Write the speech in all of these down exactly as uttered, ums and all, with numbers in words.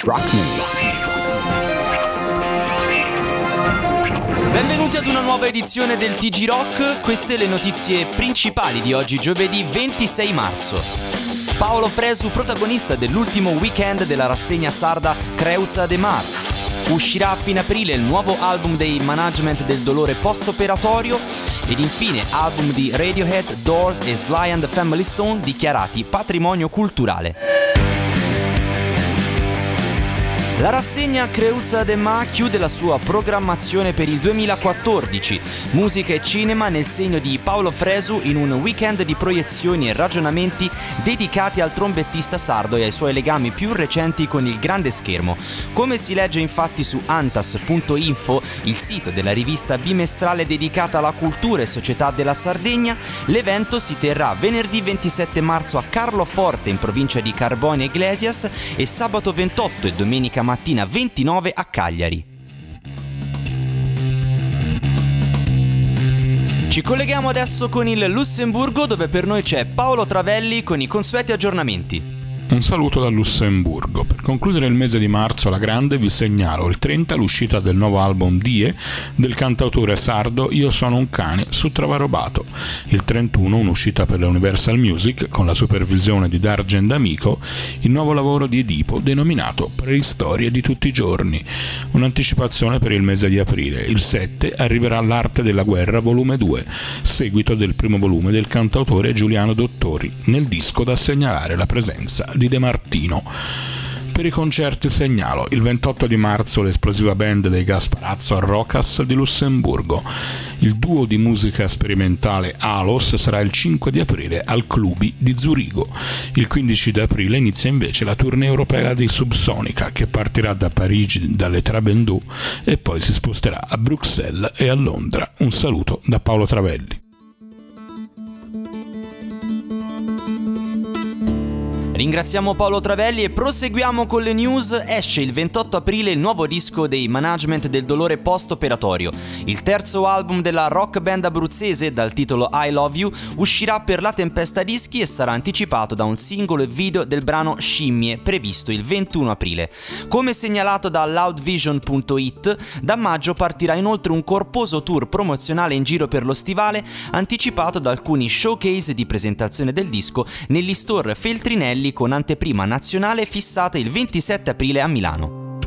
Rock News. Benvenuti ad una nuova edizione del T G Rock, queste le notizie principali di oggi, giovedì ventisei marzo. Paolo Fresu, protagonista dell'ultimo weekend della rassegna sarda Creuza de Mar. Uscirà a fine aprile il nuovo album dei Management del Dolore post-operatorio. Ed infine album di Radiohead, Doors e Sly and the Family Stone dichiarati patrimonio culturale. La rassegna Creuza de Ma chiude la sua programmazione per il duemilaquattordici, musica e cinema nel segno di Paolo Fresu in un weekend di proiezioni e ragionamenti dedicati al trombettista sardo e ai suoi legami più recenti con il grande schermo. Come si legge infatti su antas punto info, il sito della rivista bimestrale dedicata alla cultura e società della Sardegna, l'evento si terrà venerdì ventisette marzo a Carloforte in provincia di Carbone Iglesias e sabato ventotto e domenica mattina ventinove a Cagliari. Ci colleghiamo adesso con il Lussemburgo, dove per noi c'è Paolo Travelli con i consueti aggiornamenti. Un saluto dal Lussemburgo. Per concludere il mese di marzo alla grande vi segnalo il trenta l'uscita del nuovo album Die del cantautore sardo Io sono un cane su Travarobato. Il trentuno un'uscita per la Universal Music con la supervisione di Dargen D'Amico, il nuovo lavoro di Edipo denominato Preistorie di tutti i giorni. Un'anticipazione per il mese di aprile. Il sette arriverà L'arte della guerra volume due, seguito del primo volume del cantautore Giuliano Dottori. Nel disco da segnalare la presenza di De Martino. Per i concerti segnalo il ventotto di marzo l'esplosiva band dei Gasparazzo a Rocas di Lussemburgo. Il duo di musica sperimentale Alos sarà il cinque di aprile al Clubi di Zurigo. Il quindici di aprile inizia invece la tournée europea di Subsonica, che partirà da Parigi dalle Trabendou e poi si sposterà a Bruxelles e a Londra. Un saluto da Paolo Travelli. Ringraziamo Paolo Travelli e proseguiamo con le news. Esce il ventotto aprile il nuovo disco dei Management del Dolore post-operatorio. Il terzo album della rock band abruzzese, dal titolo I Love You, uscirà per la Tempesta Dischi e sarà anticipato da un singolo e video del brano Scimmie, previsto il ventuno aprile. Come segnalato da loudvision punto it, da maggio partirà inoltre un corposo tour promozionale in giro per lo stivale, anticipato da alcuni showcase di presentazione del disco negli store Feltrinelli, con anteprima nazionale fissata il ventisette aprile a Milano.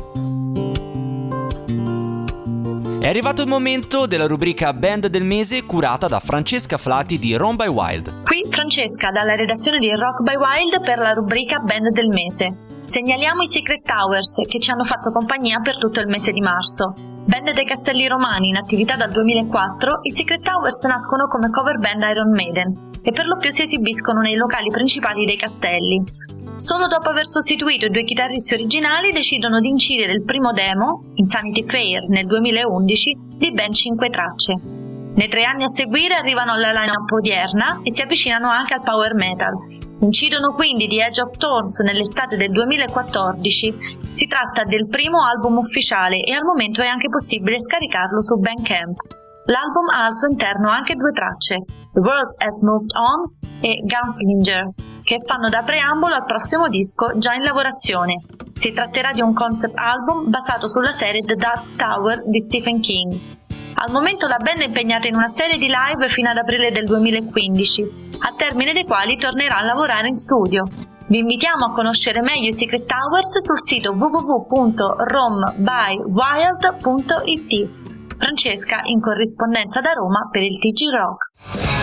È arrivato il momento della rubrica Band del Mese, curata da Francesca Flati di Run by Wild. Qui Francesca dalla redazione di Rock by Wild per la rubrica Band del Mese. Segnaliamo i Secret Towers, che ci hanno fatto compagnia per tutto il mese di marzo. Band dei Castelli Romani in attività dal duemilaquattro, i Secret Towers nascono come cover band Iron Maiden e per lo più si esibiscono nei locali principali dei castelli. Solo dopo aver sostituito i due chitarristi originali decidono di incidere il primo demo, Insanity Fair nel duemilaundici, di ben cinque tracce. Nei tre anni a seguire arrivano alla line-up odierna e si avvicinano anche al power metal. Incidono quindi The Edge of Thorns nell'estate del duemilaquattordici. Si tratta del primo album ufficiale e al momento è anche possibile scaricarlo su Bandcamp. L'album ha al suo interno anche due tracce, The World Has Moved On e Gunslinger, che fanno da preambolo al prossimo disco già in lavorazione. Si tratterà di un concept album basato sulla serie The Dark Tower di Stephen King. Al momento la band è impegnata in una serie di live fino ad aprile del duemilaquindici, a termine dei quali tornerà a lavorare in studio. Vi invitiamo a conoscere meglio i Secret Towers sul sito w w w punto rom by wild punto i t. Francesca in corrispondenza da Roma per il T G Rock.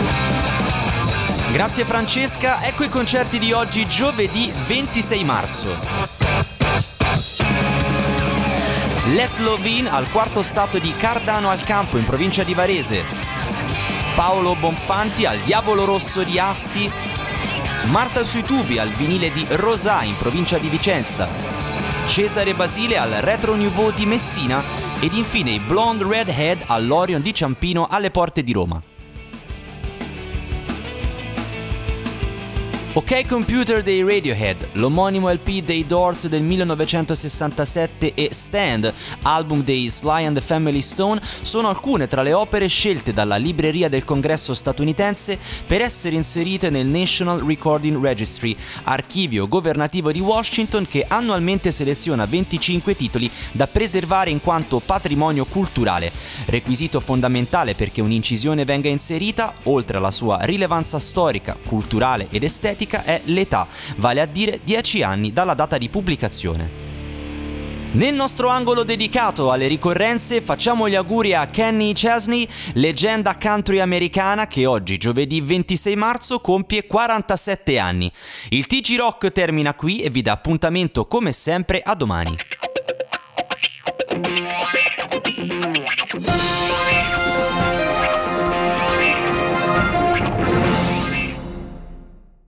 Grazie Francesca, ecco i concerti di oggi giovedì ventisei marzo. Let Love In al quarto stato di Cardano al Campo in provincia di Varese. Paolo Bonfanti al Diavolo Rosso di Asti. Marta sui tubi al vinile di Rosà in provincia di Vicenza. Cesare Basile al Retro Nouveau di Messina. Ed infine i Blonde Redhead all'Orion di Ciampino alle porte di Roma. Ok Computer dei Radiohead, l'omonimo L P dei Doors del millenovecentosessantasette e Stand, album dei Sly and the Family Stone, sono alcune tra le opere scelte dalla libreria del Congresso statunitense per essere inserite nel National Recording Registry, archivio governativo di Washington che annualmente seleziona venticinque titoli da preservare in quanto patrimonio culturale. Requisito fondamentale perché un'incisione venga inserita, oltre alla sua rilevanza storica, culturale ed estetica, è l'età, vale a dire dieci anni dalla data di pubblicazione. Nel nostro angolo dedicato alle ricorrenze facciamo gli auguri a Kenny Chesney, leggenda country americana che oggi, giovedì ventisei marzo, compie quarantasette anni. Il T G Rock termina qui e vi dà appuntamento come sempre a domani.